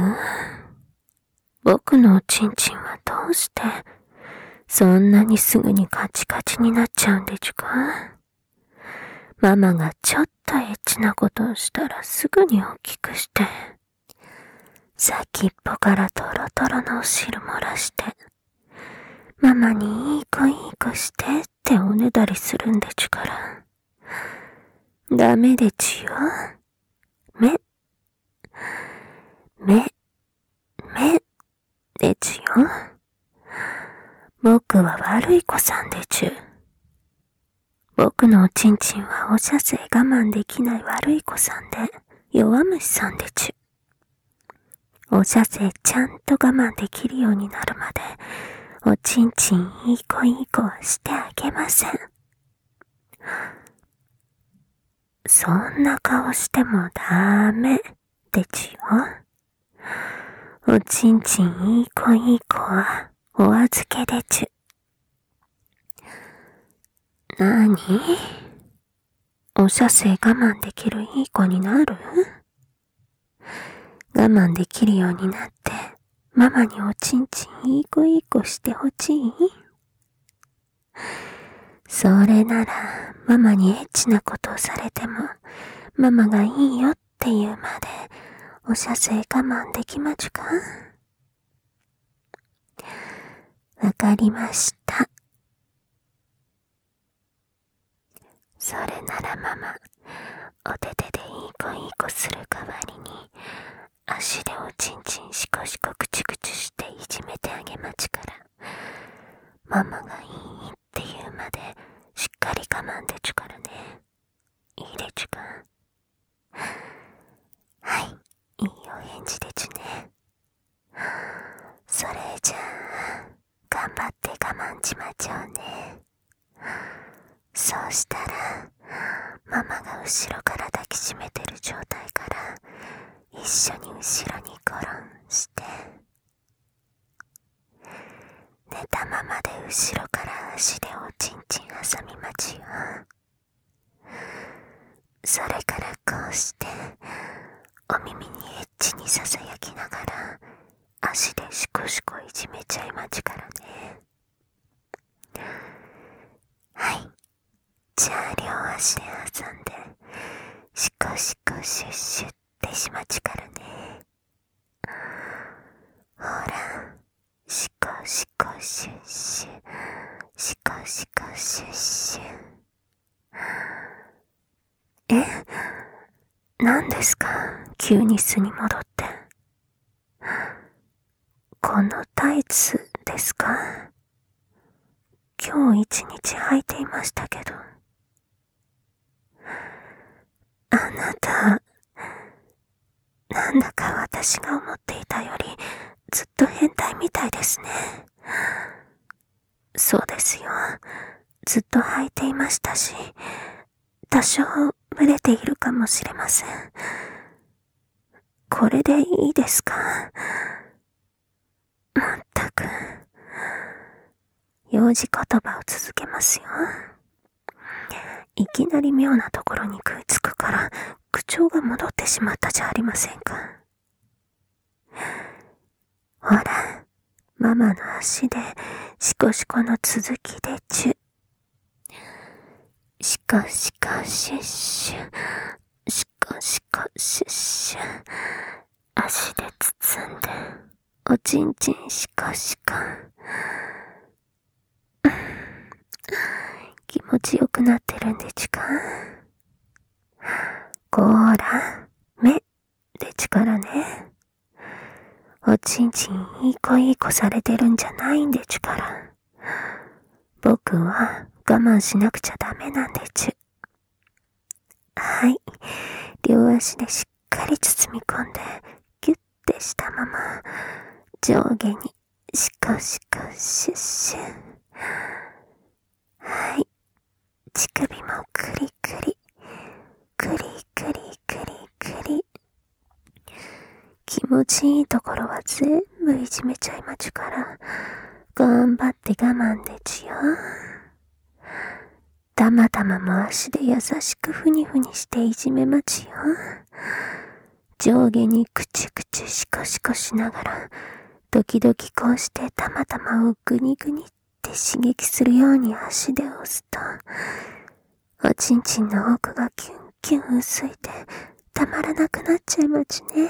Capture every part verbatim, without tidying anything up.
僕のおちんちんはどうして、そんなにすぐにカチカチになっちゃうんでちゅか？ママがちょっとエッチなことをしたらすぐに大きくして、先っぽからトロトロのお汁漏らして、ママにいい子いい子してっておねだりするんでちゅから。ダメでちゅよ。め、め、め、でちゅよ。僕は悪い子さんでちゅ。僕のおちんちんはお射精我慢できない悪い子さんで、弱虫さんでちゅ。お射精ちゃんと我慢できるようになるまで、おちんちんいい子いい子はしてあげません。そんな顔してもダメでちゅよ。おちんちんいい子いい子はお預けでちゅ。なに？お射精我慢できるいい子になる？我慢できるようになって、ママにおちんちんいい子いい子してほしい？それなら、ママにエッチなことをされても、ママがいいよって言うまで、お射精我慢できまちゅか？わかりました。それならママ、お手手でいい子いい子する代わりに、足でおちんちんシコシコクチクチしていじめてあげまちから、ママがいいって言うまでしっかり我慢でちゅからね。いいでちゅか？はい、いいお返事でちゅね。それじゃあ、頑張って我慢ちまちょうね。そうしたら、ママが後ろから抱きしめてる状態から、一緒に後ろにゴロンして、寝たままで後ろから足でおちんちん挟みまちよ。それからこうして、お耳にエッチにささやきながら、足でシコシコいじめちゃいまちからね。はい。じゃあ両足で挟んで、シコシコシュッシュってしまちからね。ほら、シコシコシュッシュ、シコシコシュッシュ。え？何ですか？急に巣に戻って。このタイツですか？今日一日履いていましたけど。あなた、なんだか私が思っていたよりずっと変態みたいですね。そうですよ。ずっと履いていましたし、多少蒸れているかもしれません。これでいいですか？まったく。幼児言葉を続けますよ。いきなり妙なところに食いつくから、口調が戻ってしまったじゃありませんか。ほら、ママの足でシコシコの続きでちゅ。シコシコシュッシュ、シコシコシュッシュ。足で包んで、おちんちんシコシコ。気持ちよくなってるんでちゅか？こーら、目でちゅからね。おちんちんいい子いい子されてるんじゃないんでちゅから。僕は我慢しなくちゃダメなんでちゅ。はい、両足でしっかり包み込んで、ギュッてしたまま、上下にシコシコシュッシュ。はい、乳首もクリクリ、クリクリクリクリ。気持ちいいところは全部いじめちゃいまちゅから、頑張って我慢でちよ。たまたまも足で優しくふにふにしていじめまちよ。 上下にクチクチシコシコしながら、時々こうしてたまたまをグニグニって刺激するように足で押すと、おちんちんの奥がキュンキュン薄いてたまらなくなっちゃいまちね。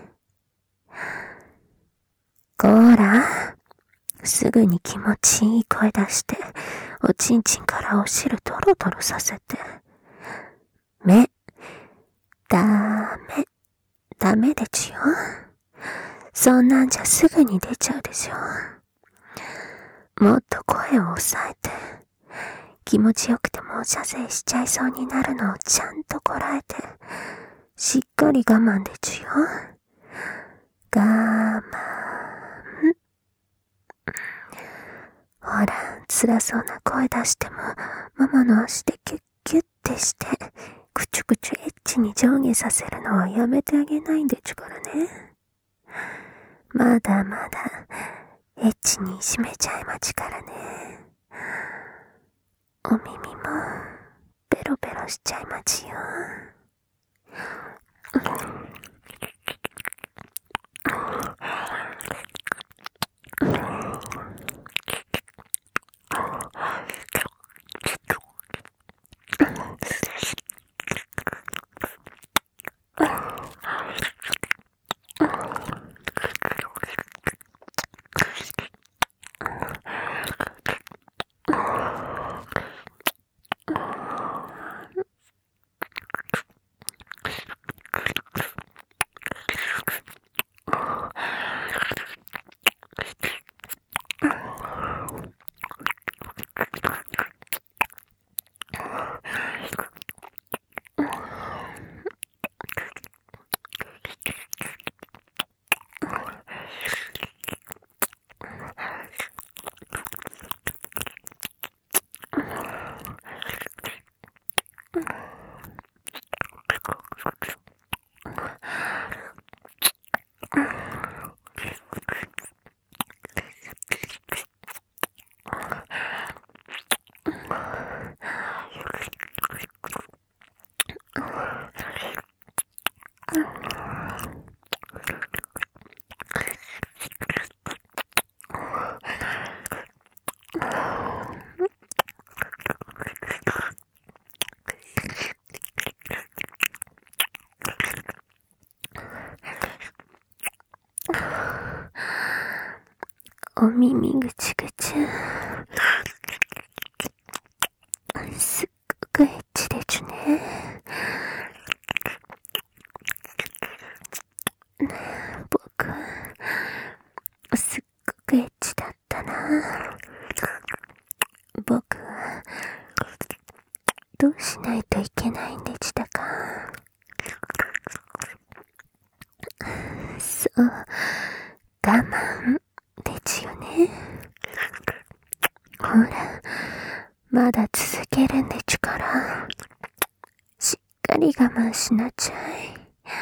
こーら、すぐに気持ちいい声出して、おちんちんからお汁ドロドロさせて。め、ダメ、ダメでちよ。そんなんじゃすぐに出ちゃうでしょ。もっと声を抑えて、気持ちよくても射精しちゃいそうになるのをちゃんとこらえて、しっかり我慢でちよ。我慢。ほら、辛そうな声出しても、ママの足でキュッキュッてして、くちゅくちゅエッチに上下させるのはやめてあげないんでちゅからね。まだまだ、エッチにいじめちゃいまちからね。お耳も、ペロペロしちゃいまちよ。お耳ぐちぐち。すっごくエッチでちゅね。僕、すっごくエッチだったな。僕は、どうしないといけないんでしたか。そう、我慢ですよね。ほら、まだ続けるんでちゅから、しっかり我慢しなちゃい。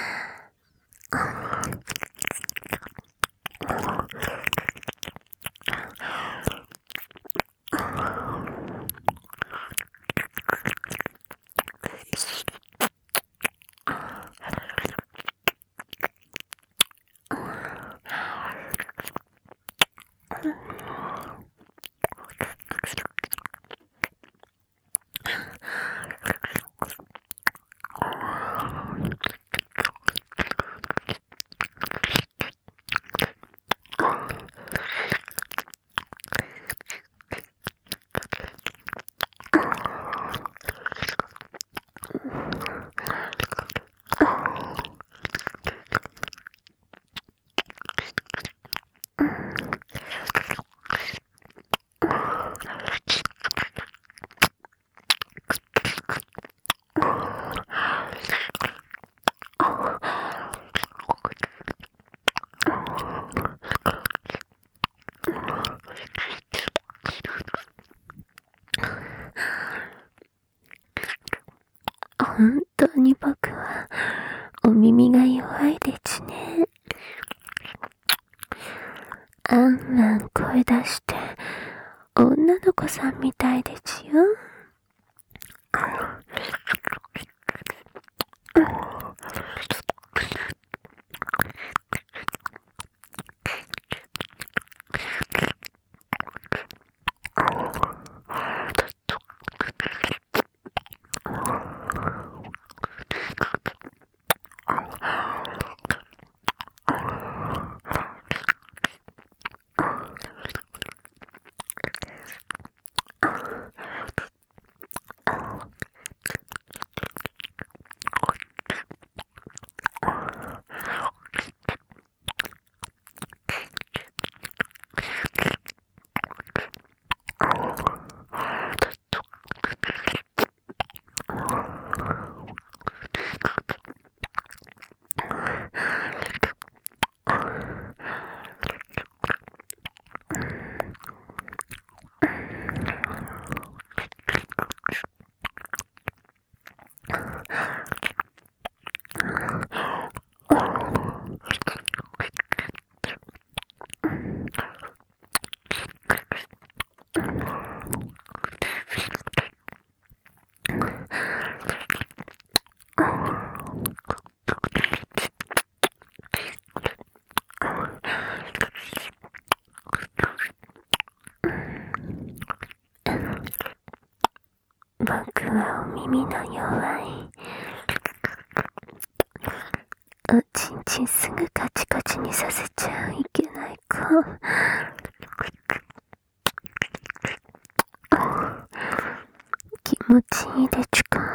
本当に僕はお耳が弱いでちね。あんあん声出して女の子さんみたいでちよ。 はお耳の弱い。おちんちんすぐカチカチにさせちゃいけない子。気持ちいいでちゅか。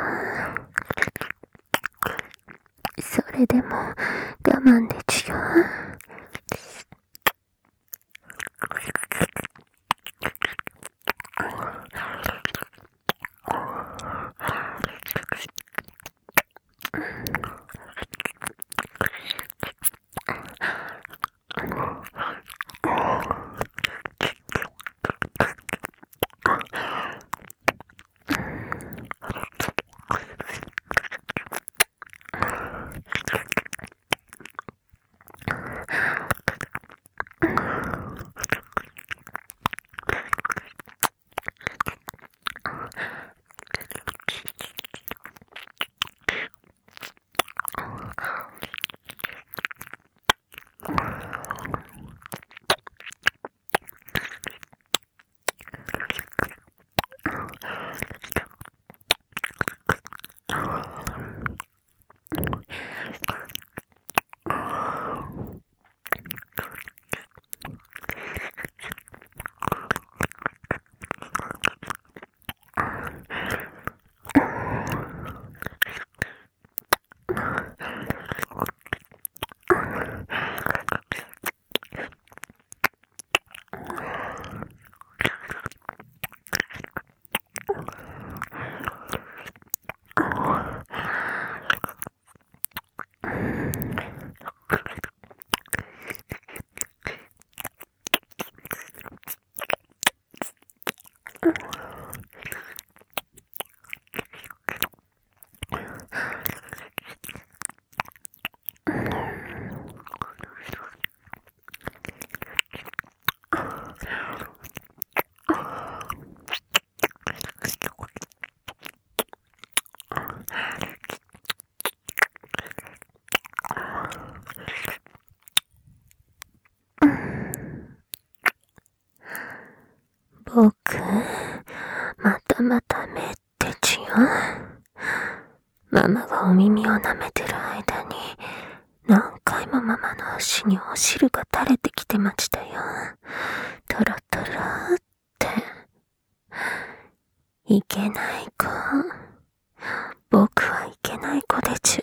それでも我慢でちゅよ。僕、またまた目ってちよ。ママがお耳を舐めてる間に、何回もママの足にお汁が垂れてきてましたよ。トロトロって。いけない子。僕はいけない子でちゅ。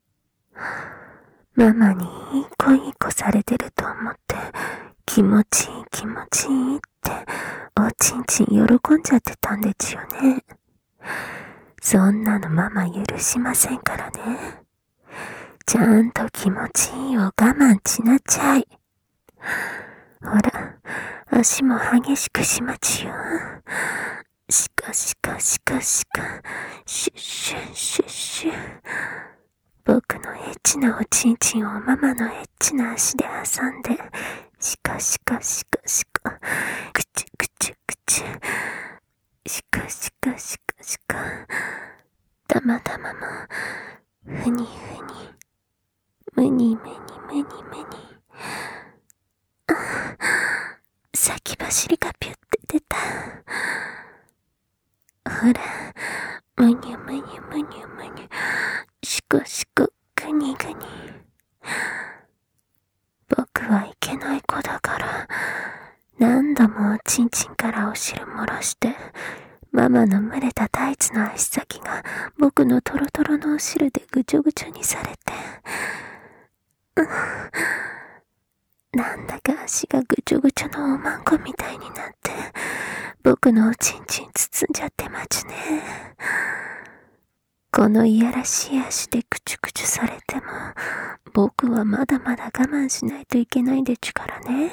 ママにいい子いい子されてると思って、気持ちいい気持ちいいって、おちんちん喜んじゃってたんでちゅよね。そんなのママ許しませんからね。ちゃんと気持ちいいを我慢しなちゃい。ほら、足も激しくしまちよ。しかしかしかしか、シュッシュッシュッシュッ。僕のエッチなおちんちんをママのエッチな足で挟んで、しかしかしかしか、くちゅくちゅくちゅ。しかしかしかしか、たまたまも、ふにふに、むにむにむにむに。先走りがピュって出た。ほら、むにゅむにゅむにゅむにゅ、しこしこ、ぐにぐに。僕はいけない子だから、何度もおちんちんからお汁漏らして、ママの蒸れたタイツの足先が僕のトロトロのお汁でぐちょぐちょにされて、なんだか足がぐちょぐちょのおまんこみたいになって、僕のおちんちん包んじゃってまちね。このいやらしい足でくちゅくちゅされても、僕はまだまだ我慢しないといけないでちゅからね。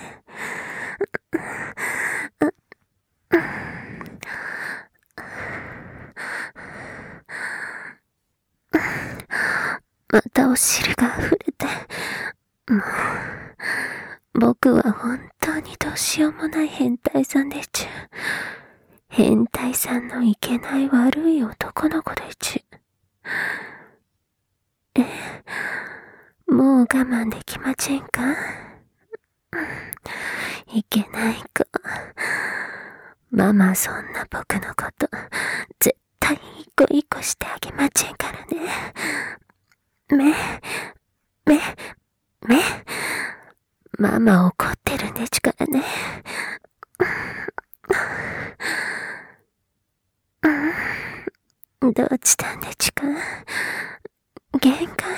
またお汁が溢れて、もう、僕は本当にどうしようもない変態さんでちゅ。変態さんのいけない悪い男の子でちゅ。え、もう我慢できませんか？いけない子。ママそんな僕のこと、絶対対一個一個してあげまちぇんからね。め、め、め、ママ怒ってるんでちからね。どうしたんでちか。限界。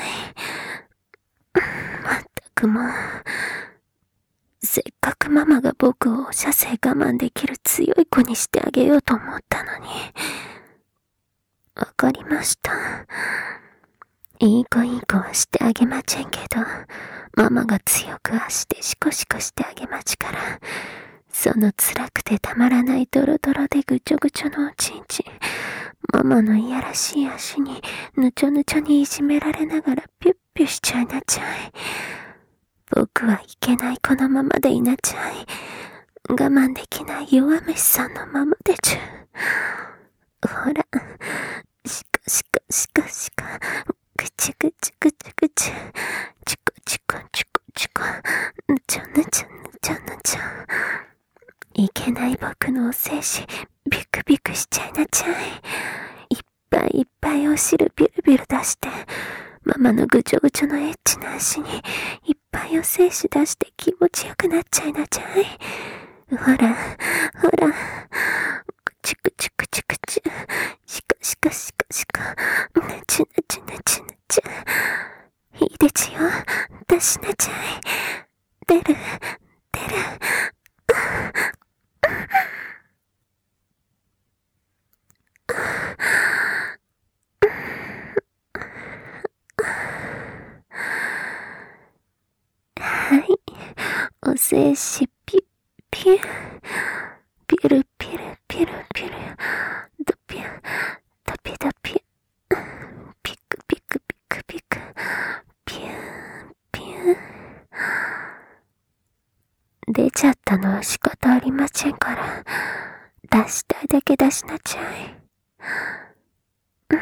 まったくもう。せっかくママが僕を射精我慢できる強い子にしてあげようと思ったのに。わかりました。いい子いい子はしてあげまちぇんけど、ママが強くあしてシコシコしてあげまちから、その辛くてたまらないドロドロでぐちょぐちょのおちんちん、ママのいやらしい足にぬちょぬちょにいじめられながらピュッピュしちゃいなちゃい。僕はいけない子のままでいなちゃい。我慢できない弱虫さんのままでちゅ。ほら、しかしかしかしか、ぐちゅぐちゅぐちゅぐちゅ、ちこちこちこちこ、ぬちょぬちょぬちょぬちょ。いけない僕のお精子、ビクビクしちゃいなちゃい。いっぱいいっぱいお汁ビュルビュル出して、ママのぐちょぐちょのエッチな足にいっぱいお精子出して気持ちよくなっちゃいなちゃい。ほら、ほら、くちゅくちゅくちゅくちゅ、しかしかしかしか、なちゅなちゅなちゅなちゅ。いいでちよ、出しなちゃい。出る、出る。はい。お精子ピュッピュ。ピュルピュルピュルピュル。ドピュ。ドピドピュ。ピクピクピクピク。ピューピュー。出ちゃったのは仕方ありませんから、出したいだけ出しなちゃい。うん。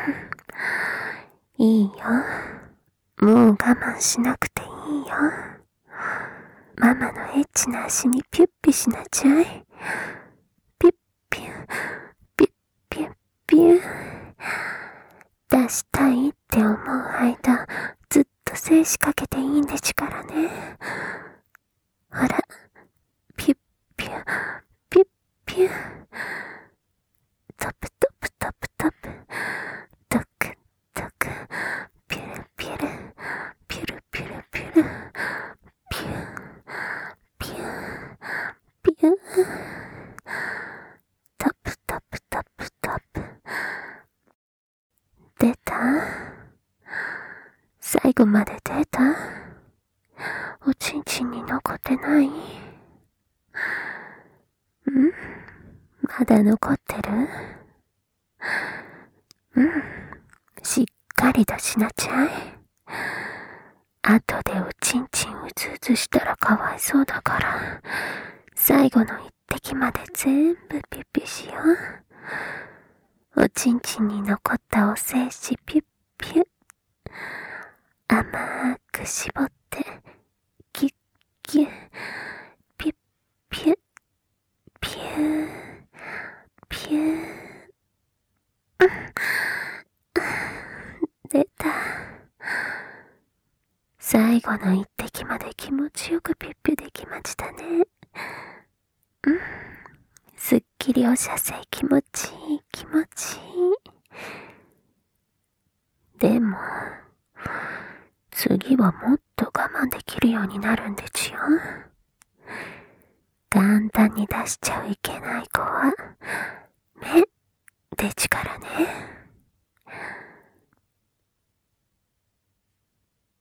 いいよ。もう我慢しなくていいよ。ママのエッチな足にピュッピしなちゃい。ピュッピュッ、ピュッピュッピュッ。出したいって思う間、ずっと精子かけていいんでちからね。ほら、ピュッピュッ、ピュッピュッ。トプトプトプトプ。トクトク。ピュルピュル。ピュルピュルピュル。ピュー。ピュー。ピュー。トプトプトプトプ。出た？最後まで出た？おちんちんに残ってない？ん？まだ残ってる？うん。しっかり出しなちゃい。後でおちんちんうつうつしたらかわいそうだから、最後の一滴まで全部ピュッピュしよう。おちんちんに残ったお精子ピュッピュッ。甘く絞って、ギュッギュッ、ピュッピュッ、ピュー、ピュー。出た。最後の一滴まで気持ちよくピュッピュできましたね。うん。すっきりお射精気持ちいい気持ちいい。でも、次はもっと我慢できるようになるんでちよ。簡単に出しちゃいけない子は、目でちからね。